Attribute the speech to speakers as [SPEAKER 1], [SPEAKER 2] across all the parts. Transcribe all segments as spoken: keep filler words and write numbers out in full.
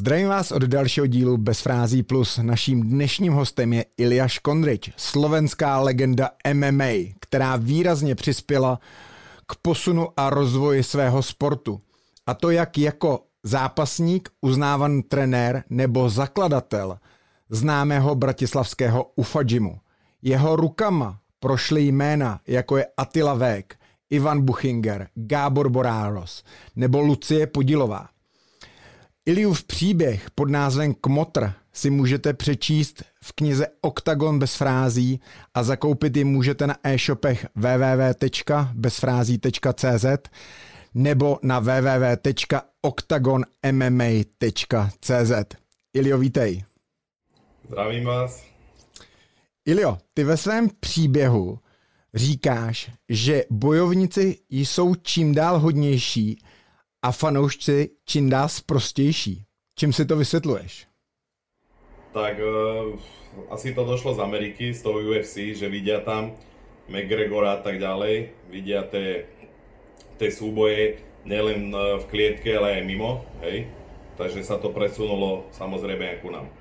[SPEAKER 1] Zdravím vás od dalšího dílu Bez frází plus. Naším dnešním hostem je Ilja Škondrič, slovenská legenda M M A, která výrazně přispěla k posunu a rozvoji svého sportu. A to jak jako zápasník, uznávaný trenér nebo zakladatel známého bratislavského U F A Gymu. Jeho rukama prošly jména, jako je Attila Vek, Ivan Buchinger, Gábor Boráros nebo Lucie Podilová. Iliův příběh pod názvem Kmotr si můžete přečíst v knize Oktagon bez frází a zakoupit ji můžete na e-shopech w w w tečka bezfrází tečka c z nebo na w w w tečka oktagon m m a tečka c z. Iljo, vítej.
[SPEAKER 2] Zdravím vás.
[SPEAKER 1] Iljo, ty ve svém příběhu říkáš, že bojovníci jsou čím dál hodnější a fanoušci čím dál sprostější. Čím si to vysvětluješ?
[SPEAKER 2] Tak uh, asi to došlo z Ameriky, z toho U F C, že vidia tam McGregora a tak ďalej, vidia tie, tie súboje nielen v klietke, ale aj mimo, hej. Takže sa to presunulo samozrejme aj ku nám.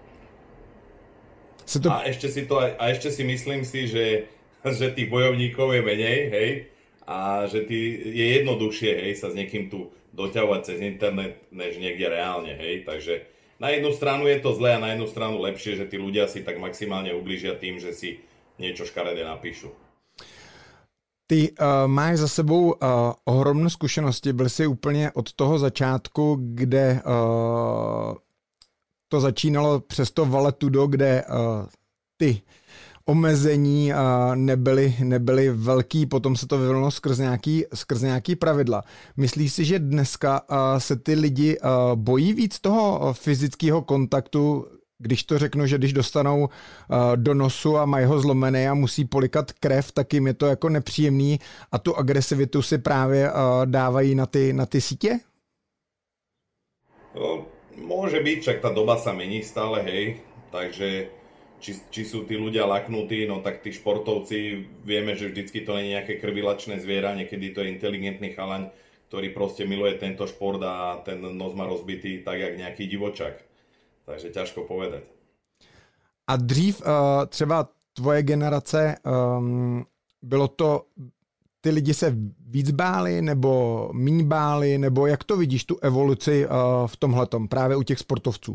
[SPEAKER 2] To... A ešte si to, a ešte si myslím si, že, že tých bojovníkov je menej, hej. A že ty, je jednoduchšie, hej, sa s niekým tu doťahovať cez internet, než niekde reálne, hej. Takže na jednu stranu je to zlé a na jednu stranu lepšie, že tí ľudia si tak maximálne ublížia tým, že si niečo škaredé napíšu.
[SPEAKER 1] Ty uh, máš za sebou uh, ohromnou zkušenosti, byl jsi úplně od toho začátku, kde uh, to začínalo přes to Valetudo, kde uh, ty omezení nebyly, nebyly velký, potom se to vyvinulo skrz nějaký, skrz nějaký pravidla. Myslíš si, že dneska se ty lidi bojí víc toho fyzického kontaktu, když to řeknu, že když dostanou do nosu a mají ho zlomený a musí polikat krev, tak jim je to jako nepříjemný a tu agresivitu si právě dávají na ty, na ty sítě?
[SPEAKER 2] No, môže byť, však tá doba sa mení stále, hej, takže Či, či sú tí ľudia laknutí, no tak tí športovci, vieme, že vždycky to nie je nejaké krvilačné zviera, niekedy to je inteligentný chalaň, ktorý proste miluje tento šport a ten nos má rozbitý tak, jak nejaký divočak. Takže ťažko povedať.
[SPEAKER 1] A dřív uh, třeba tvoje generace, um, bylo to, ty lidi se víc báli, nebo míň báli, nebo jak to vidíš, tu evoluci uh, v tomhletom, právě u těch sportovců?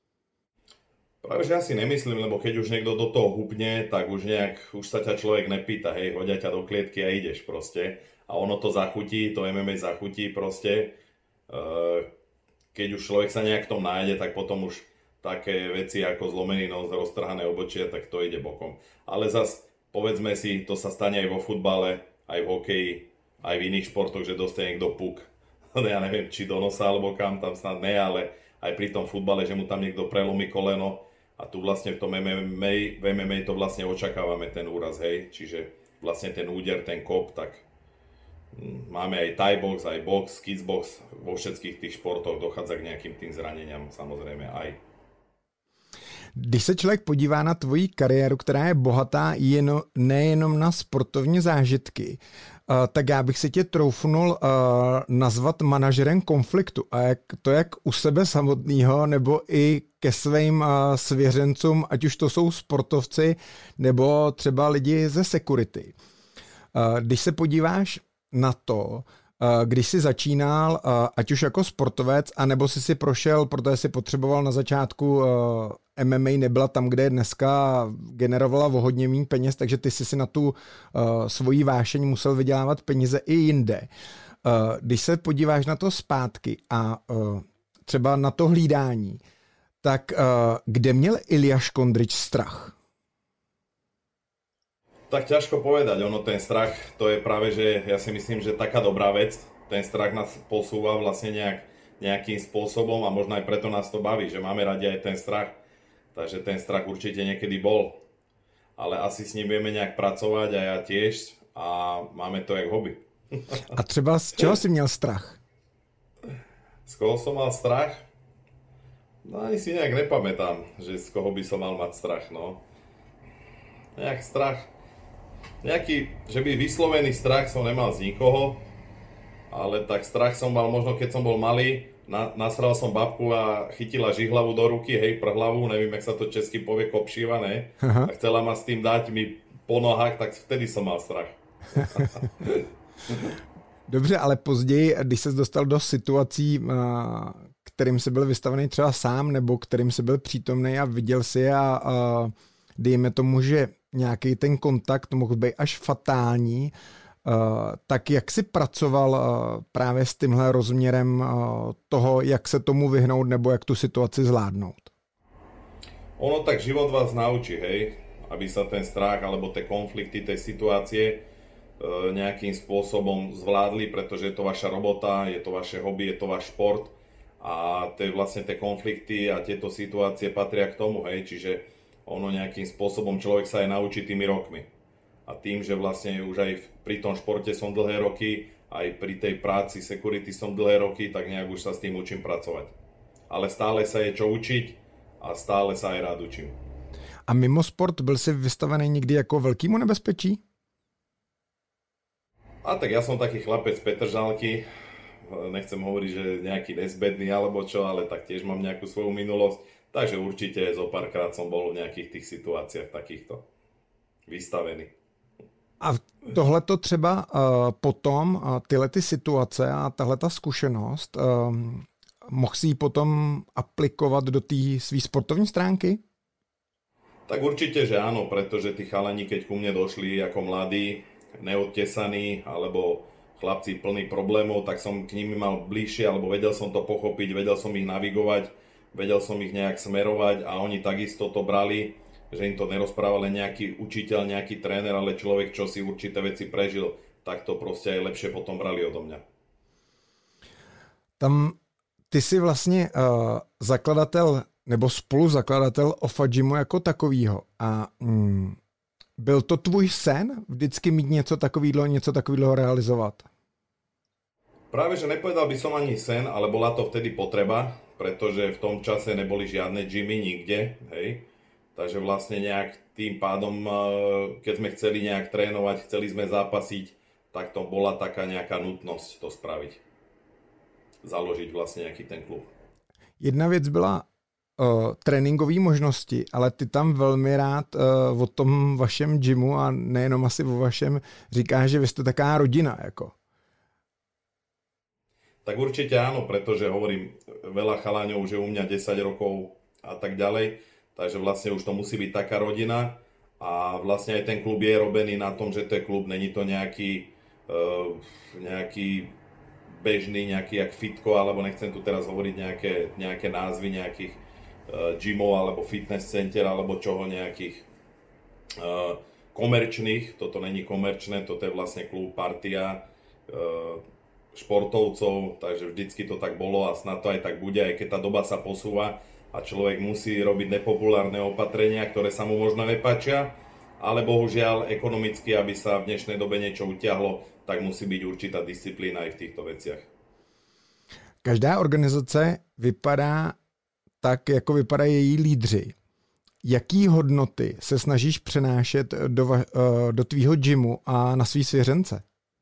[SPEAKER 2] Práve že ja si nemyslím, lebo keď už niekto do toho hupne, tak už nejak, už sa ťa človek nepýta, hej, hodia ťa do klietky a ideš proste. A ono to zachutí, to M M A zachutí proste. Keď už človek sa nejak v tom nájde, tak potom už také veci ako zlomený nos, roztrhané obočie, tak to ide bokom. Ale zas, povedzme si, to sa stane aj vo futbale, aj v hokeji, aj v iných športoch, že dostane niekto puk. Ja neviem, či do nosa alebo kam, tam snad ne, ale aj pri tom futbale, že mu tam niekto prelomí koleno. A tu vlastne v tom M M A, v M M A to vlastne očakávame ten úraz, hej. Čiže vlastne ten úder, ten kop, tak máme aj Thai box, aj box, kickbox, vo všetkých tých športoch dochádza k nejakým tým zraneniam, samozrejme aj.
[SPEAKER 1] Když se člověk podívá na tvoji kariéru, která je bohatá jen, nejenom na sportovní zážitky, uh, tak já bych si tě troufnul uh, nazvat manažerem konfliktu. A jak, to jak u sebe samotného, nebo i ke svým uh, svěřencům, ať už to jsou sportovci, nebo třeba lidi ze security. Uh, když se podíváš na to, když jsi začínal, ať už jako sportovec, anebo jsi si prošel, protože jsi potřeboval na začátku M M A, nebyla tam, kde je dneska, generovala o hodně méně peněz, takže ty jsi si na tu svoji vášeň musel vydělávat peníze i jinde. Když se podíváš na to zpátky a třeba na to hlídání, tak kde měl Ilja Škondrič strach?
[SPEAKER 2] Tak ťažko povedať, ono ten strach, to je práve, že ja si myslím, že taká dobrá vec, ten strach nás posúva vlastne nejak, nejakým spôsobom a možno aj preto nás to baví, že máme radi aj ten strach, takže ten strach určite niekedy bol, ale asi s ním vieme nejak pracovať a ja tiež a máme to jak hobby.
[SPEAKER 1] A třeba z čeho si měl strach?
[SPEAKER 2] Z koho som mal strach? No ani si nejak nepamätám, že z koho by som mal mať strach, no. Nejak strach. Nejaký, že by vyslovený strach som nemal z nikoho, Ale tak strach som mal možno, keď som bol malý, na, nasral som babku a chytila žihlavu do ruky, hej, prhlavu, neviem, jak sa to česky povie, kopšíva, ne? Aha. A chcela ma s tým dať mi po nohách, tak vtedy som mal strach.
[SPEAKER 1] Dobře, ale později, když ses dostal do situací, kterým jsi byl vystavený třeba sám, nebo kterým jsi byl přítomný a viděl si a, a dejme tomu, že nějaký ten kontakt mohl být až fatální, tak jak jsi pracoval právě s tímhle rozměrem toho, jak se tomu vyhnout nebo jak tu situaci zvládnout?
[SPEAKER 2] Ono tak život vás naučí, hej, aby sa ten strach alebo tie konflikty, tie situácie nejakým spôsobom zvládli, pretože je to vaša robota, je to vaše hobby, je to váš šport a tie vlastne tie konflikty a tieto situácie patria k tomu, hej, čiže ono nejakým spôsobom človek sa aj naučí tými rokmi. A tým, že vlastne už aj pri tom športe som dlhé roky, aj pri tej práci security som dlhé roky, tak nejak už sa s tým učím pracovať. Ale stále sa je čo učiť a stále sa aj rád učím.
[SPEAKER 1] A mimo sport byl jsi vystavený nikdy jako velkému nebezpečí?
[SPEAKER 2] A tak ja som taký chlapec z Petržalky, nechcem hovoriť, že nejaký nezbedný alebo čo, ale tak tiež mám nejakú svoju minulosť, takže určite zo párkrát som bol v nejakých tých situáciách takýchto vystavený.
[SPEAKER 1] A tohleto třeba uh, potom, uh, tyhle ty situace a tahle ta zkušenost, uh, mohl si ji potom aplikovat do té svý sportovní stránky?
[SPEAKER 2] Tak určite, že áno, pretože tí chalani, keď ku mne došli ako mladí, neodtesaní, alebo chlapci plní problémov, tak som k nimi mal bližšie, alebo vedel som to pochopiť, vedel som ich navigovať, vedel som ich nejak smerovať a oni takisto to brali, že im to nerozprával len nejaký učiteľ, nejaký tréner, ale človek, čo si určité veci prežil, tak to proste aj lepšie potom brali odo mňa.
[SPEAKER 1] Tam ty si vlastně uh, zakladatel nebo spoluzakladatel Ofa Gymu jako takovýho a mm, byl to tvůj sen vždycky mít něco takového, něco takového realizovat?
[SPEAKER 2] Práve, že nepovedal by som ani sen, ale bola to vtedy potreba, pretože v tom čase neboli žiadne gymy nikde, hej. Takže vlastne nejak tým pádom, keď sme chceli nejak trénovať, chceli sme zápasiť, tak to bola taká nejaká nutnosť to spraviť. Založiť vlastne nejaký ten klub.
[SPEAKER 1] Jedna věc byla uh, tréninkové možnosti, ale ty tam velmi rád uh, o tom vašem gymu a nejenom asi o vašem říkáš, že vy jste taká rodina, jako.
[SPEAKER 2] Tak určite áno, pretože hovorím, veľa chaláňov už je u mňa desať rokov a tak ďalej, takže vlastne už to musí byť taká rodina a vlastne aj ten klub je robený na tom, že to je klub, není to nejaký, uh, nejaký bežný, nejaký jak fitko, alebo nechcem tu teraz hovoriť nejaké, nejaké názvy nejakých uh, gymov alebo fitness center alebo čoho nejakých uh, komerčných, toto není komerčné, toto je vlastne klub partia uh, športovcov, takže vždycky to tak bolo a snad to aj tak bude, aj keď tá doba sa posúva a človek musí robiť nepopulárne opatrenia, ktoré sa mu možno nepáčia, ale bohužiaľ ekonomicky, aby sa v dnešnej dobe niečo utiahlo, tak musí byť určitá disciplína aj v týchto veciach.
[SPEAKER 1] Každá organizace vypadá tak, jako vypadají její lídři. Jaký hodnoty se snažíš přenášet do, do tvýho gymu a na svý svěřence?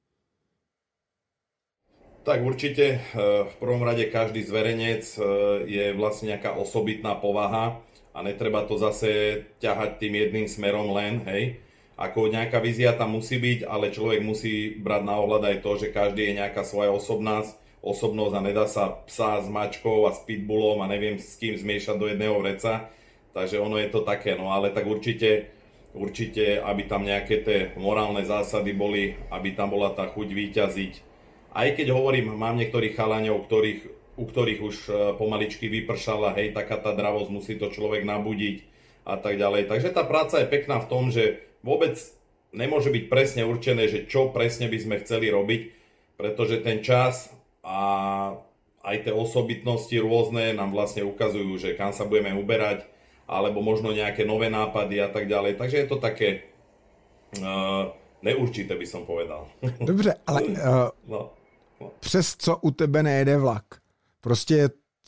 [SPEAKER 2] Tak určite v prvom rade každý zverenec je vlastne nejaká osobitná povaha a netreba to zase ťahať tým jedným smerom len, hej. Ako nejaká vízia tam musí byť, ale človek musí brať na ohľad aj to, že každý je nejaká svoja osobná osobnosť a nedá sa psa s mačkou a s pitbullom a neviem s kým zmiešať do jedného vreca. Takže ono je to také, no ale tak určite, určite, aby tam nejaké tie morálne zásady boli, aby tam bola tá chuť víťaziť. Aj keď hovorím, mám niektorých chalaňov, ktorých, u ktorých už pomaličky vypršala, hej, taká tá dravosť, musí to človek nabudiť a tak ďalej. Takže tá práca je pekná v tom, že vôbec nemôže byť presne určené, že čo presne by sme chceli robiť, pretože ten čas a aj tie osobitnosti rôzne nám vlastne ukazujú, že kam sa budeme uberať, alebo možno nejaké nové nápady a tak ďalej. Takže je to také uh, neurčité, by som povedal.
[SPEAKER 1] Dobře, ale uh, no, no. Přes co u tebe nejede vlak? Prostě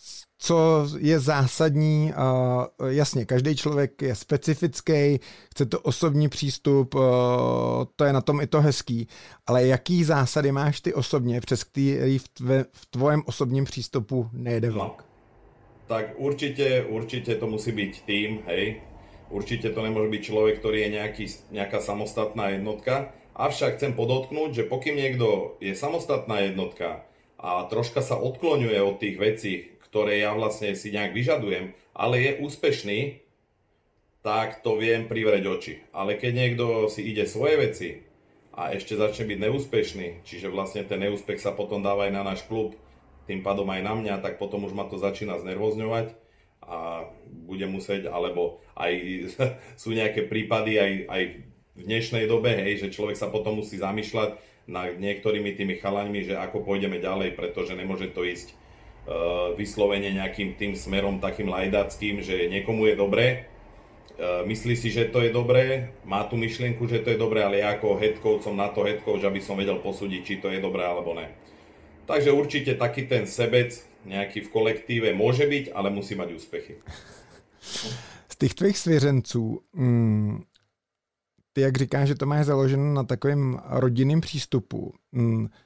[SPEAKER 1] co je zásadní, uh, jasně, každý člověk je specifický, chce to osobní přístup, uh, to je na tom i to hezký, ale jaký zásady máš ty osobně, přes který v, tve, v tvojem osobním přístupu nejde vlak?
[SPEAKER 2] No, tak určite, určite to musí byť tým, hej. Určite to nemôže byť človek, ktorý je nejaký, nejaká samostatná jednotka, avšak chcem podotknúť, že pokým niekto je samostatná jednotka a troška sa odkloňuje od tých vecí, ktoré ja vlastne si nejak vyžadujem, ale je úspešný, tak to viem privrieť oči. Ale keď niekto si ide svoje veci a ešte začne byť neúspešný, čiže vlastne ten neúspech sa potom dáva aj na náš klub, tým pádom aj na mňa, tak potom už ma to začína znervozňovať a budem musieť, alebo aj sú nejaké prípady aj, aj v dnešnej dobe, hej, že človek sa potom musí zamýšľať nad niektorými tými chalaňmi, že ako pôjdeme ďalej, pretože nemôže to ísť uh, vyslovene nejakým tým smerom takým lajdackým, že niekomu je dobré, uh, myslí si, že to je dobré, má tú myšlienku, že to je dobré, ale ja ako head coach som na to head coach, aby som vedel posúdiť, či to je dobré alebo ne. Takže určite taký ten sebec nejaký v kolektíve môže byť, ale musí mať úspechy.
[SPEAKER 1] Z těch tvých svěřenců, mm, ty jak říkáš, že to máš založeno na takovém rodinném přístupu, mm, uh,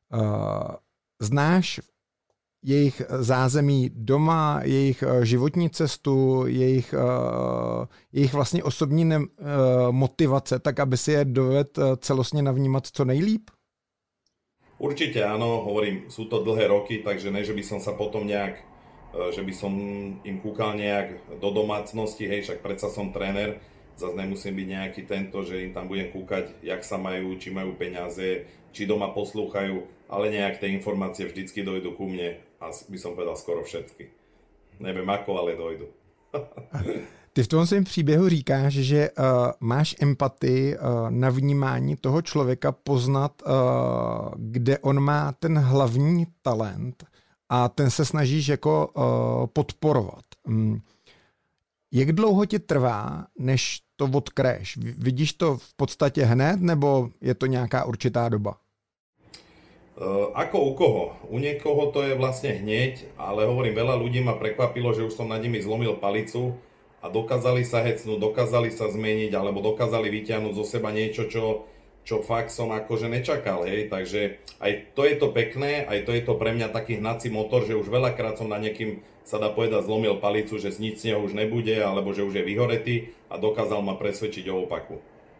[SPEAKER 1] znáš jejich zázemí doma, jejich životní cestu, jejich, uh, jejich vlastně osobní ne, uh, motivace, tak aby si je dovedl celostně navnímat co nejlíp?
[SPEAKER 2] Určite áno, hovorím, sú to dlhé roky, takže ne, že by som sa potom nejak, že by som im kúkal nejak do domácnosti, hej, však predsa som tréner, zase nemusím byť nejaký tento, že im tam budem kúkať, jak sa majú, či majú peniaze, či doma poslúchajú, ale nejak tie informácie vždycky dojdú ku mne a by som povedal skoro všetky. Neviem ako, ale dojdú.
[SPEAKER 1] Ty v tom svém příběhu říkáš, že uh, máš empatii uh, na vnímání toho člověka poznat, uh, kde on má ten hlavní talent a ten se snažíš jako uh, podporovat. Um, jak dlouho ti trvá, než to odkryješ? Vidíš to v podstatě hned, nebo je to nějaká určitá doba?
[SPEAKER 2] Uh, ako u koho? U niekoho to je vlastne hneď, ale hovorím, veľa ľudí ma prekvapilo, že už som nad nimi zlomil palicu a dokázali sa hecnúť, dokázali sa zmeniť, alebo dokázali vyťahnuť zo seba niečo, čo, čo fakt som akože nečakal, hej, takže aj to je to pekné, aj to je to pre mňa taký hnací motor, že už veľakrát som na niekým, sa dá povedať, zlomil palicu, že nič z neho už nebude, alebo že už je vyhoretý a dokázal ma presvedčiť o opaku.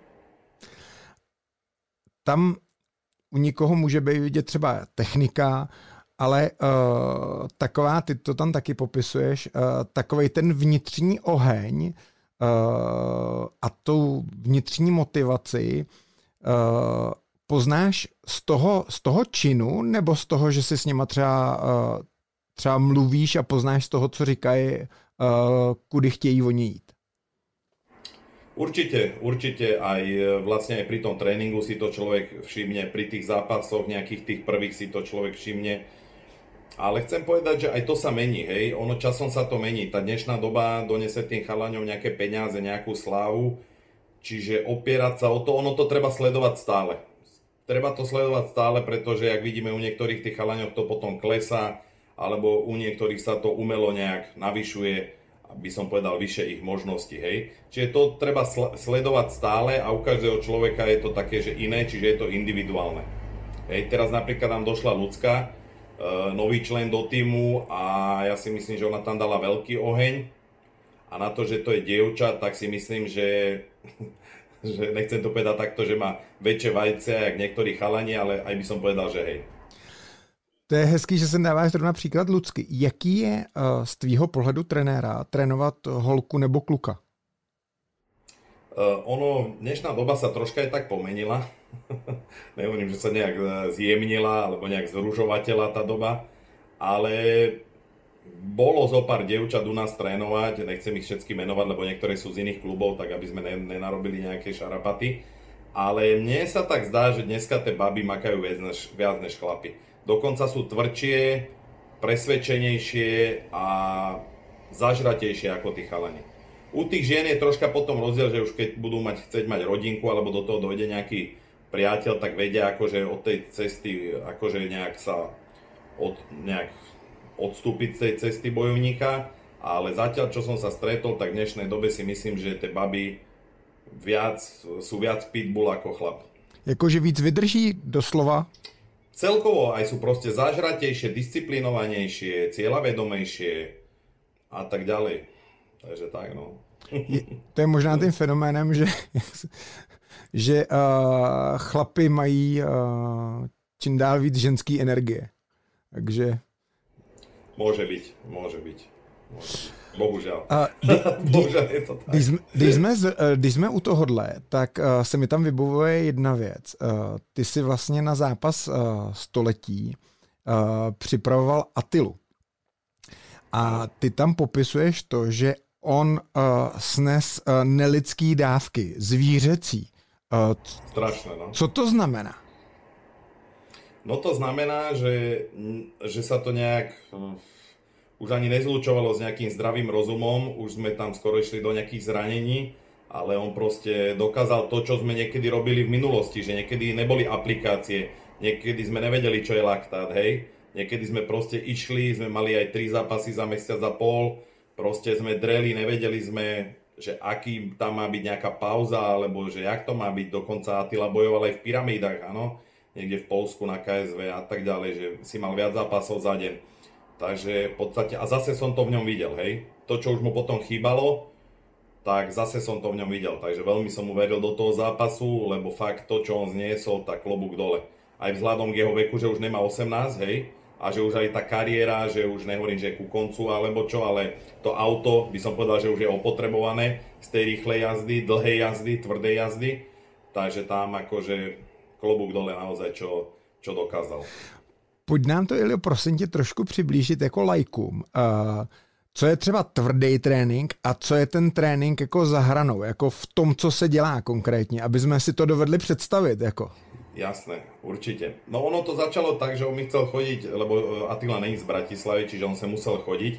[SPEAKER 1] Tam u nikoho může být vidět třeba technika, ale uh, taková, ty to tam taky popisuješ, uh, takovej ten vnitřní oheň uh, a tu vnitřní motivaci uh, poznáš z toho, z toho činu, nebo z toho, že si s nima třeba, uh, třeba mluvíš a poznáš z toho, co říkají, uh, kudy chtějí oni jít?
[SPEAKER 2] Určite, určite aj vlastne aj pri tom tréningu si to človek všimne, pri tých zápasoch nejakých tých prvých si to človek všimne. Ale chcem povedať, že aj to sa mení, hej, ono časom sa to mení. Tá dnešná doba donese tým chalaňom nejaké peniaze, nejakú slávu, čiže opierať sa o to, ono to treba sledovať stále. Treba to sledovať stále, pretože jak vidíme u niektorých tých chalaňov to potom klesá, alebo u niektorých sa to umelo nejak navyšuje, by som povedal, vyššie ich možnosti, hej. Čiže to treba sl- sledovať stále a u každého človeka je to také, že iné, čiže je to individuálne. Hej, teraz napríklad nám došla Ľudská, e, nový člen do týmu a ja si myslím, že ona tam dala veľký oheň a na to, že to je dievča, tak si myslím, že, že nechcem to povedať takto, že má väčšie vajce, jak niektorí chalani, ale aj by som povedal, že hej.
[SPEAKER 1] To je hezký, že se dáváš zrovna příklad Lucky. Jaký je uh, z tvýho pohledu trenéra trénovat holku nebo kluka?
[SPEAKER 2] Uh, ono, dnešná doba sa troška aj tak pomenila. Nehovorím, že sa nejak zjemnila alebo nejak zružovateľa tá doba, ale bolo zo pár dievčat u nás trénovať, nechcem ich všetky menovať, lebo niektoré sú z iných klubov, tak aby sme nenarobili nejaké šarapaty. Ale mne sa tak zdá, že dneska tie baby makajú viac než, viac než chlapi. Dokonca sú tvrdšie, presvedčenejšie a zažratejšie ako tí chalani. U tých žien je troška potom rozdiel, že už keď budú mať, chceť mať rodinku alebo do toho dojde nejaký priateľ, tak vedia akože od tej cesty akože nejak sa od, nejak odstúpiť z tej cesty bojovníka, ale zatiaľ, čo som sa stretol, tak v dnešnej dobe si myslím, že tie baby viac, sú viac pitbull ako chlap.
[SPEAKER 1] Jakože víc vydrží doslova?
[SPEAKER 2] Celkovo aj sú proste zažratejšie, disciplinovanejšie, cieľavedomejšie a tak ďalej. Takže tak, no.
[SPEAKER 1] Je, to je možná tím fenoménem, že, že uh, chlapy mají uh, čím dál víc ženský energie. Takže...
[SPEAKER 2] Môže byť, môže byť. Môže byť. Bohužel.
[SPEAKER 1] Uh, kdy,
[SPEAKER 2] Bohužel je to tak.
[SPEAKER 1] Když jsme, když, jsme, když jsme u tohohle, tak uh, se mi tam vybavuje jedna věc. Uh, ty si vlastně na zápas uh, století uh, připravoval Attilu. A ty tam popisuješ to, že on uh, snes uh, nelidský dávky, zvířecí. Uh,
[SPEAKER 2] Strašné, no.
[SPEAKER 1] Co to znamená?
[SPEAKER 2] No to znamená, že, že sa to nejak už ani nezlučovalo s nejakým zdravým rozumom, už sme tam skoro išli do nejakých zranení, ale on proste dokázal to, čo sme niekedy robili v minulosti, že niekedy neboli aplikácie, niekedy sme nevedeli, čo je laktát, hej. Niekedy sme proste išli, sme mali aj tri zápasy za mesiac a pol, proste sme dreli, nevedeli sme, že aký tam má byť nejaká pauza, alebo že jak to má byť, dokonca Attila bojoval aj v pyramídach, áno, niekde v Poľsku na ká es vé a tak ďalej, že si mal viac zápasov za deň. Takže v podstate, a zase som to v ňom videl, hej, to, čo už mu potom chýbalo, tak zase som to v ňom videl, takže veľmi som mu veril do toho zápasu, lebo fakt to, čo on zniesol, tak klobúk dole. Aj vzhľadom k jeho veku, že už nemá osemnásť, hej, a že už aj tá kariéra, že už nehovorím, že je ku koncu alebo čo, ale to auto by som povedal, že už je opotrebované z tej rýchlej jazdy, dlhej jazdy, tvrdej jazdy, takže tam akože klobúk dole naozaj, čo, čo dokázal.
[SPEAKER 1] Pojď nám to, Iljo, prosím tě, trošku přiblížit jako lajkům. Uh, co je třeba tvrdý trénink a co je ten trénink jako za hranou, jako v tom, co se dělá konkrétně, aby jsme si to dovedli představit, jako.
[SPEAKER 2] Jasné, určite. No ono to začalo tak, že on mi chcel chodiť, lebo Attila není z Bratislavy, čiže on sa musel chodiť.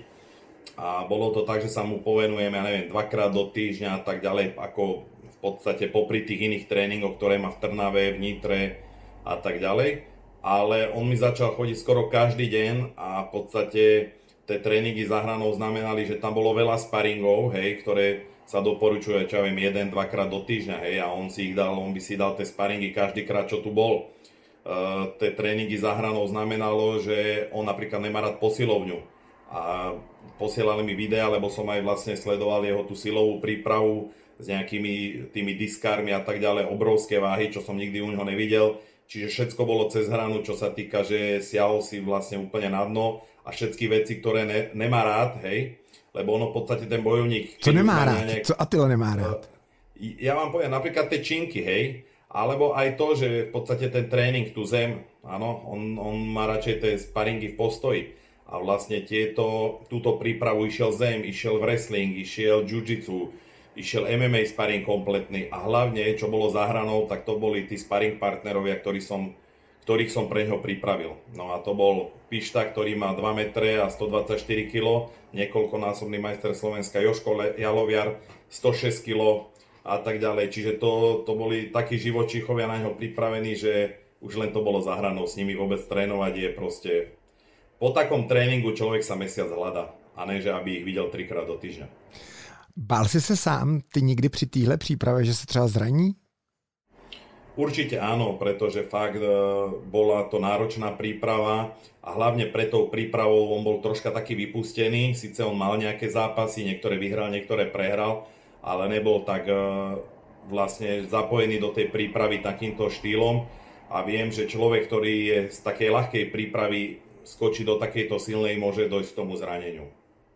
[SPEAKER 2] A bolo to tak, že sa mu povenujeme, ja neviem, dvakrát do týždňa a tak ďalej, ako v podstate popri tých iných tréningoch, ktoré má v Trnave, v Nitre a tak ďalej. Ale on mi začal chodiť skoro každý deň a v podstate tie tréningy za hranou znamenali, že tam bolo veľa sparingov, hej, ktoré sa doporučuje, čo ja viem, jeden, dvakrát do týždňa, hej, a on si ich dal, on by si dal tie sparingy každýkrát, čo tu bol. Uh, tie tréningy za hranou znamenalo, že on napríklad nemá rád posilovňu. A posielali mi videa, lebo som aj vlastne sledoval jeho tú silovú prípravu s nejakými tými diskármi a tak ďalej, obrovské váhy, čo som nikdy u neho nevidel. Čiže všetko bolo cez hranu, čo sa týka, že siahol si vlastne úplne na dno a všetky veci, ktoré ne, nemá rád, hej, lebo ono v podstate ten bojovník...
[SPEAKER 1] Co nemá rád? Nejak... Co Attila nemá rád?
[SPEAKER 2] Ja vám poviem, napríklad tie činky, hej, alebo aj to, že v podstate ten tréning, tú zem, áno, on, on má radšej tie sparingy v postoji. A vlastne tieto, túto prípravu išiel zem, išiel wrestling, išiel jiu-jitsu, išiel em em á sparing kompletný a hlavne, čo bolo za hranou, tak to boli tí sparing partnerovia, ktorí som, ktorých som pre neho pripravil. No a to bol Pišta, ktorý má dva metre a stodvadsaťštyri kilogramov, niekoľkonásobný majster Slovenska Joško Jaloviar, stošesť kilogramov a tak ďalej.Čiže to, to boli takí živočíchovia na neho pripravení, že už len to bolo za hranou. S nimi vôbec trénovať je proste... Po takom tréningu človek sa mesiac hľadá a ne, že aby ich videl trikrát do týždňa.
[SPEAKER 1] Bál si se sám ty někdy při téhle přípravě, že se třeba zraní?
[SPEAKER 2] Určite áno, pretože fakt e, bola to náročná príprava a hlavne pre tou prípravou on bol troška taký vypustený. Sice on mal nejaké zápasy, niektoré vyhral, niektoré prehral, ale nebol tak e, vlastne zapojený do tej prípravy takýmto štýlom. A viem, že človek, ktorý je z takej ľahkej prípravy skočí do takejto silnej, môže dojsť k tomu zraneniu.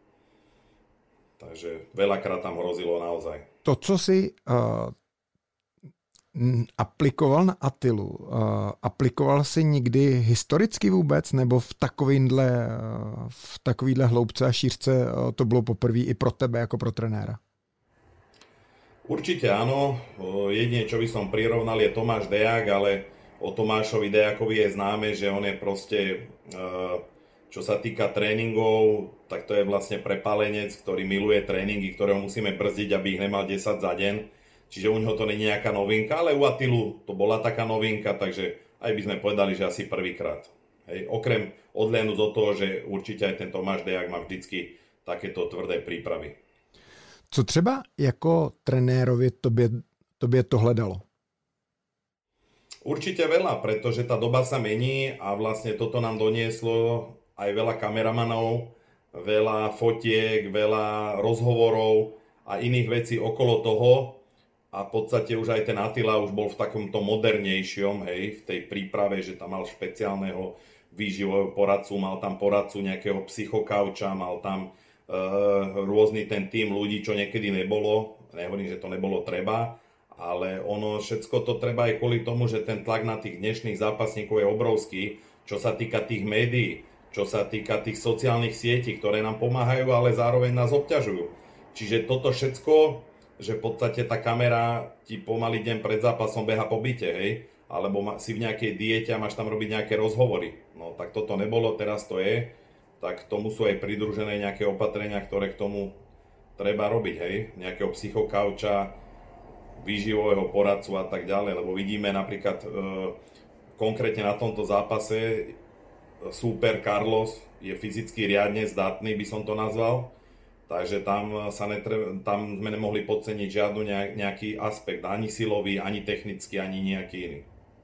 [SPEAKER 2] Takže veľakrát tam hrozilo naozaj.
[SPEAKER 1] To, co si uh, aplikoval na Attilu, uh, aplikoval si nikdy historicky vůbec, nebo v takovýhle, uh, v takovýhle hloubce a šířce uh, to bylo poprvé i pro tebe jako pro trenéra?
[SPEAKER 2] Určite áno. Jedine, čo by som prirovnal, je Tomáš Dejak, ale o Tomášovi Dejakovi je známe, že on je proste... Uh, Čo sa týka tréningov, tak to je vlastne prepálenec, ktorý miluje tréningy, ktorého musíme brzdiť, aby ich nemal desať za deň. Čiže u neho to nie je nejaká novinka, ale u Attilu to bola taká novinka, takže aj by sme povedali, že asi prvýkrát. Hej, okrem odliadnúť od toho, že určite aj ten Tomáš Dejak má vždycky takéto tvrdé prípravy.
[SPEAKER 1] Co třeba jako trenérovi tobě, tobě tohle dalo?
[SPEAKER 2] Určite veľa, pretože tá doba sa mení a vlastne toto nám donieslo aj veľa kameramanov, veľa fotiek, veľa rozhovorov a iných vecí okolo toho a v podstate už aj ten Attila už bol v takomto modernejšom, hej, v tej príprave, že tam mal špeciálneho výživového poradcu, mal tam poradcu nejakého psychokauča, mal tam uh, rôzny ten tým ľudí, čo niekedy nebolo, nehovorím, že to nebolo treba, ale ono všetko to treba aj kvôli tomu, že ten tlak na tých dnešných zápasníkov je obrovský, čo sa týka tých médií, čo sa týka tých sociálnych sietí, ktoré nám pomáhajú, ale zároveň nás obťažujú. Čiže toto všetko, že v podstate tá kamera ti pomaly deň pred zápasom beha po byte, hej, alebo si v nejakej diete a máš tam robiť nejaké rozhovory. No tak toto nebolo, teraz to je, tak tomu sú aj pridružené nejaké opatrenia, ktoré k tomu treba robiť, hej, nejakého psychokauča, výživového poradcu a tak ďalej, lebo vidíme napríklad e, konkrétne na tomto zápase súper Carlos je fyzicky riadne zdatný, by som to nazval, takže tam, sa netre, tam sme nemohli podceniť žiadnu nejaký aspekt, ani silový, ani technický, ani nejaký iný.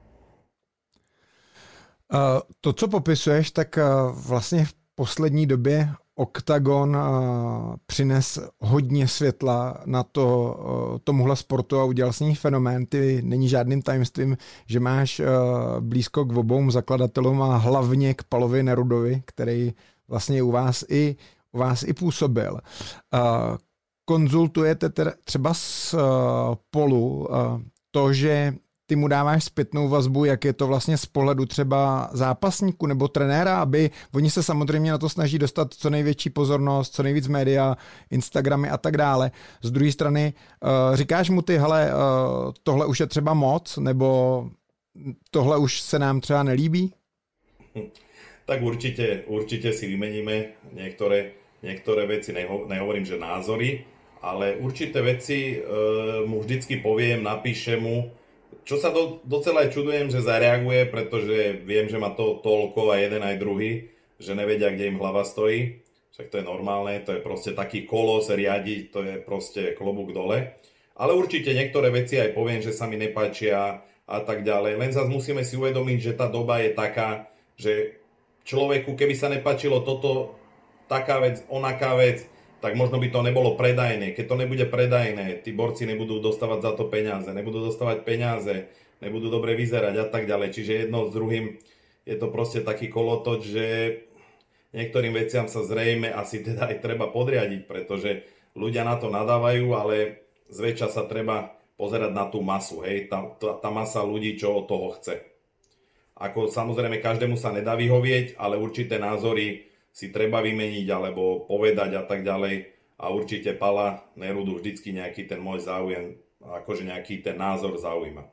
[SPEAKER 1] Uh, to, co popisuješ, tak uh, vlastně v poslední době Oktagon uh, přines hodně světla na to, uh, tomuhle sportu a udělal s ní fenomén. Ty není žádným tajemstvím, že máš uh, blízko k obou zakladatelům a hlavně k Palovi Nerudovi, který vlastně u vás i, u vás i působil. Uh, konzultujete třeba s uh, Polu uh, to, že ty mu dáváš zpětnou vazbu, jak je to vlastně z pohledu třeba zápasníku nebo trenéra, aby oni se samozřejmě na to snaží dostat co největší pozornost, co nejvíc média, Instagramy a tak dále. Z druhé strany uh, říkáš mu ty, hele, uh, tohle už je třeba moc, nebo tohle už se nám třeba nelíbí?
[SPEAKER 2] Hm. Tak určite, určite si vymeníme niektoré, niektoré veci, neho, nehovorím, že názory, ale určité veci uh, mu vždycky poviem, napíšem mu. Čo sa do, docela aj čudujem, že zareaguje, pretože viem, že má to toľko a jeden aj druhý, že nevedia, kde im hlava stojí. Však to je normálne, to je proste taký kolos riadiť, to je proste klobúk dole. Ale určite niektoré veci aj poviem, že sa mi nepáčia a tak ďalej. Len zase musíme si uvedomiť, že tá doba je taká, že človeku, keby sa nepáčilo toto, taká vec, onaká vec, tak možno by to nebolo predajné. Keď to nebude predajné, tí borci nebudú dostávať za to peniaze, nebudú dostávať peniaze, nebudú dobre vyzerať a tak ďalej. Čiže jedno s druhým je to proste taký kolotoč, že niektorým veciam sa zrejme asi teda aj treba podriadiť, pretože ľudia na to nadávajú, ale zväčša sa treba pozerať na tú masu, hej, tá, tá, tá masa ľudí, čo od toho chce. Ako samozrejme každému sa nedá vyhovieť, ale určité názory si treba vymeniť alebo povedať a tak ďalej. A určite Pala Nerudu vždycky nejaký ten môj záujem, akože nejaký ten názor zaujíma.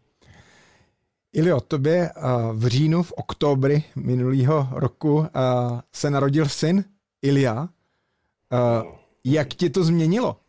[SPEAKER 1] Ilio, tobě v říjnu, v oktobri minulého roku se narodil syn Ilja. Jak ti to změnilo?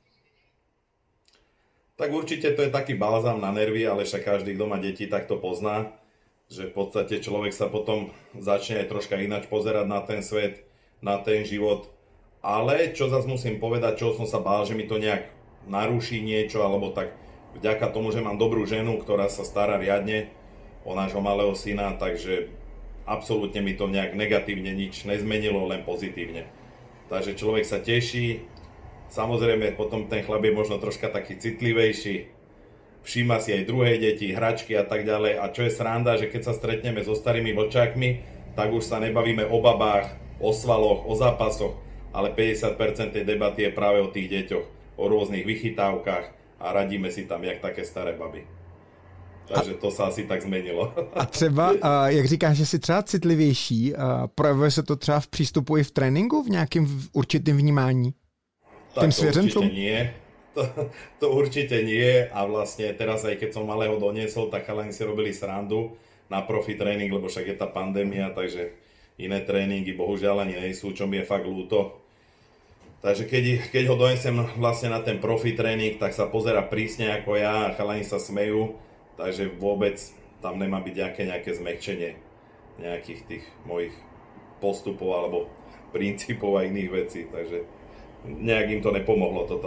[SPEAKER 2] Tak určite to je taký balzám na nervy, ale však každý, kto má deti, tak to pozná, že v podstate človek sa potom začne aj troška ináč pozerať na ten svet, na ten život. Ale čo zase musím povedať, čo som sa bál, že mi to nejak naruší niečo, alebo tak vďaka tomu, že mám dobrú ženu, ktorá sa stará riadne o nášho malého syna, takže absolútne mi to nejak negatívne nič nezmenilo, len pozitívne. Takže človek sa teší, samozrejme potom ten chlap je možno troška taký citlivejší, všíma si aj druhé deti, hračky a tak ďalej. A čo je sranda, že keď sa stretneme so starými vlčákmi, tak už sa nebavíme o babách, o svaloch, o zápasoch, ale päťdesiat percent tej debaty je práve o tých deťoch, o rôznych vychytávkach a radíme si tam jak také staré baby. Takže to sa asi tak zmenilo.
[SPEAKER 1] A třeba, jak říkáš, že jsi třeba citlivější, projevuje se to třeba v přístupu i v tréninku, v nějakém určitém vnímání?
[SPEAKER 2] Tak to určite nie. To, to určite nie a vlastne teraz aj keď som malého doniesol, tak chalani si robili srandu na profi tréning, lebo však je tá pandémia, takže iné tréningy bohužiaľ ani nejsú, čo mi je fakt ľúto. Takže keď, keď ho donesem vlastne na ten profi tréning, tak sa pozera prísne ako ja a chalani sa smejú, takže vôbec tam nemá byť nejaké, nejaké zmäkčenie. nejakých tých mojich postupov alebo princípov a iných vecí, takže nejak im to nepomohlo toto.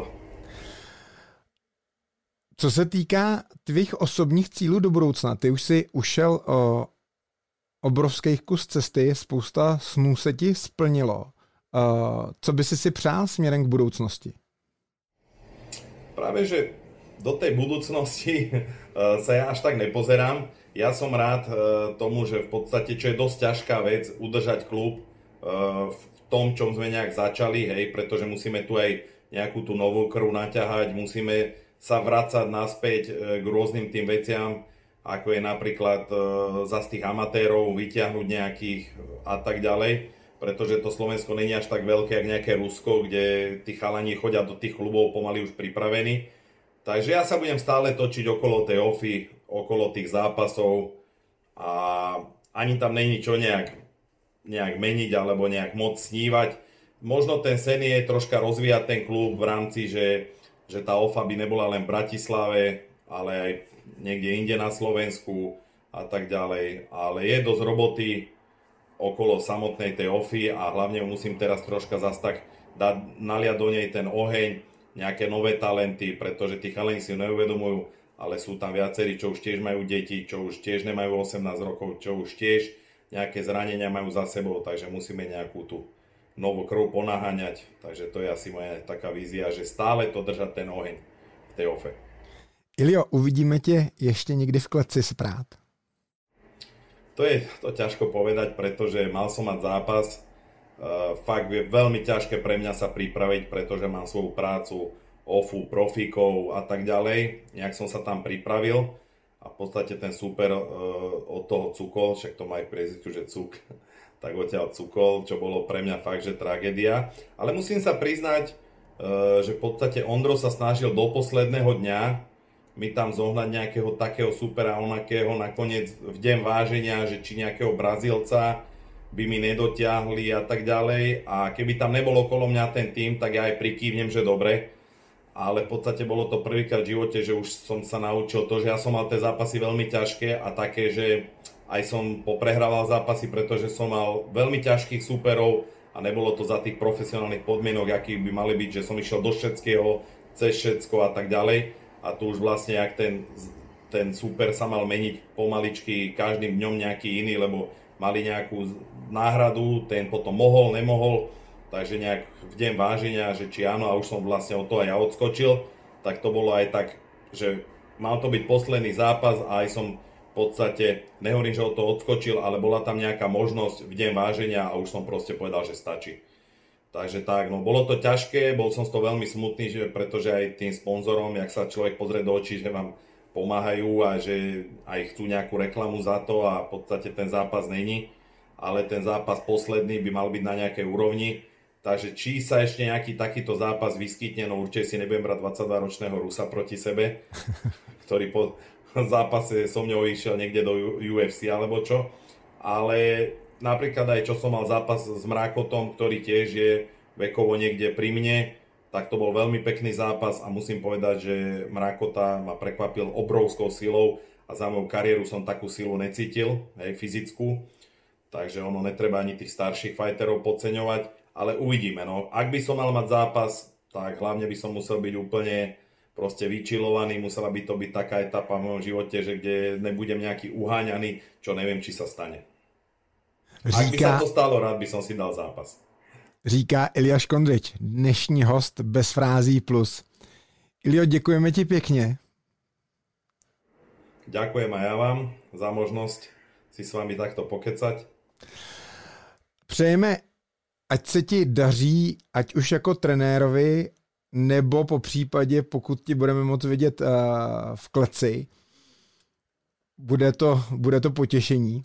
[SPEAKER 1] Co se týká tvých osobních cílů do budoucna, ty už si ušel o obrovský kus cesty, spousta snů se ti splnilo. Co by si si přál směrem k budoucnosti?
[SPEAKER 2] Práve, že do tej budúcnosti sa ja až tak nepozerám. Ja som rád tomu, že v podstate, čo je dosť ťažká vec, udržať klub v tom, čom sme nejak začali, hej, pretože musíme tu aj nejakú tú novú krv naťahať, musíme sa vracať naspäť k rôznym tým veciam, ako je napríklad za tých amatérov vyťahnuť nejakých a tak ďalej, pretože to Slovensko není až tak veľké, jak nejaké Rusko, kde tí chalani chodia do tých klubov pomaly už pripravení. Takže ja sa budem stále točiť okolo tej ofy, okolo tých zápasov a ani tam není čo nejak, nejak meniť alebo nejak moc snívať. Možno ten sen je troška rozvíjať ten klub v rámci, že, že tá ofa by nebola len v Bratislave, ale aj niekde inde na Slovensku a tak ďalej. Ale je dosť roboty okolo samotnej tej ofy a hlavne musím teraz troška zase tak dať, naliať do nej ten oheň, nejaké nové talenty, pretože tí chalani si neuvedomujú, ale sú tam viacerí, čo už tiež majú deti, čo už tiež nemajú osemnásť rokov, čo už tiež nejaké zranenia majú za sebou, takže musíme nejakú tú novú krv ponaháňať. Takže to je asi moja taká vízia, že stále to držať ten oheň v tej ofe.
[SPEAKER 1] Ilio, uvidíme tě ještě někdy v kleci sprát?
[SPEAKER 2] To je to ťažko povedať, pretože mal som mať zápas. Uh, fakt je veľmi ťažké pre mňa sa pripraviť, pretože mám svoju prácu, ofu, profíkov a tak ďalej. Nejak som sa tam pripravil a v podstate ten super uh, od toho cukol, však to má aj priezvisko, že cuk, tak odtiaľ cukol, čo bolo pre mňa fakt, že tragédia. Ale musím sa priznať, uh, že v podstate Ondro sa snažil do posledného dňa mi tam zohnať nejakého takého supera onakého nakoniec v deň váženia, že či nejakého Brazílca by mi nedotiahli a tak ďalej. A keby tam nebol okolo mňa ten tým, tak ja aj prikývnem, že dobre. Ale v podstate bolo to prvýkrát v živote, že už som sa naučil to, že ja som mal tie zápasy veľmi ťažké a také, že aj som poprehrával zápasy, pretože som mal veľmi ťažkých súperov a nebolo to za tých profesionálnych podmienok, akých by mali byť, že som išiel do všetkého, cez všetko a tak ďalej. A tu už vlastne, jak ten, ten super sa mal meniť pomaličky každým dňom nejaký iný, lebo mali nejakú náhradu, ten potom mohol, nemohol, takže nejak v deň váženia, že či áno, a už som vlastne od toho aj ja odskočil, tak to bolo aj tak, že mal to byť posledný zápas a aj som v podstate, nehovorím, že od toho odskočil, ale bola tam nejaká možnosť v deň váženia a už som proste povedal, že stačí. Takže tak, no bolo to ťažké, bol som z toho veľmi smutný, že, pretože aj tým sponzorom, jak sa človek pozrie do očí, že vám pomáhajú a že aj chcú nejakú reklamu za to a v podstate ten zápas není, ale ten zápas posledný by mal byť na nejakej úrovni. Takže či sa ešte nejaký takýto zápas vyskytne, no určite si nebudem brať dvadsaťdvaročného Rusa proti sebe, ktorý po zápase so mňou išiel niekde do U F C alebo čo, ale napríklad aj čo som mal zápas s Mrákotom, ktorý tiež je vekovo niekde pri mne, tak to bol veľmi pekný zápas a musím povedať, že Mrákota ma prekvapil obrovskou silou a za moju kariéru som takú silu necítil, hej, fyzickú, takže ono netreba ani tých starších fighterov podceňovať, ale uvidíme, no. Ak by som mal mať zápas, tak hlavne by som musel byť úplne proste vyčilovaný, musela by to byť taká etapa v mojom živote, že kde nebudem nejaký uháňaný, čo neviem, či sa stane. Říká, ak by sa to stalo, rád by som si dal zápas.
[SPEAKER 1] Říká Ilja Škondrič, dnešní host bez frází plus. Iljo, děkujeme ti pěkně.
[SPEAKER 2] Ďakujem aj ja vám za možnosť si s vami takto pokecať.
[SPEAKER 1] Přejeme, ať se ti daří, ať už jako trenérovi, nebo po případě, pokud ti budeme moct vidět uh, v kleci. Bude to, bude to potěšení.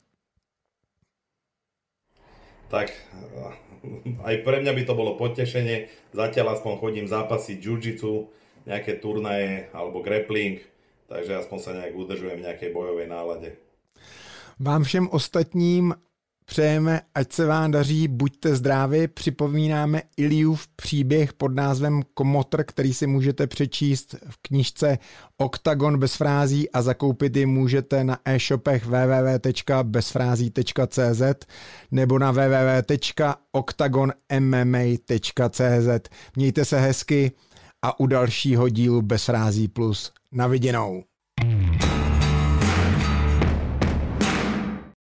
[SPEAKER 2] Tak aj pre mňa by to bolo potešenie. Zatiaľ aspoň chodím zápasiť jiu-jitsu, nejaké turnaje alebo grappling, takže aspoň sa nejak udržujem v nejakej bojovej nálade.
[SPEAKER 1] Vám všem ostatním Přejeme, ať se vám daří, buďte zdraví, připomínáme Iliův příběh pod názvem Komotr, který si můžete přečíst v knížce Oktagon bez frází a zakoupit ji můžete na e-shopech w w w tečka bezfrází tečka c z nebo na w w w tečka oktagon m m a tečka c z. Mějte se hezky a u dalšího dílu Bez frází plus. Na viděnou.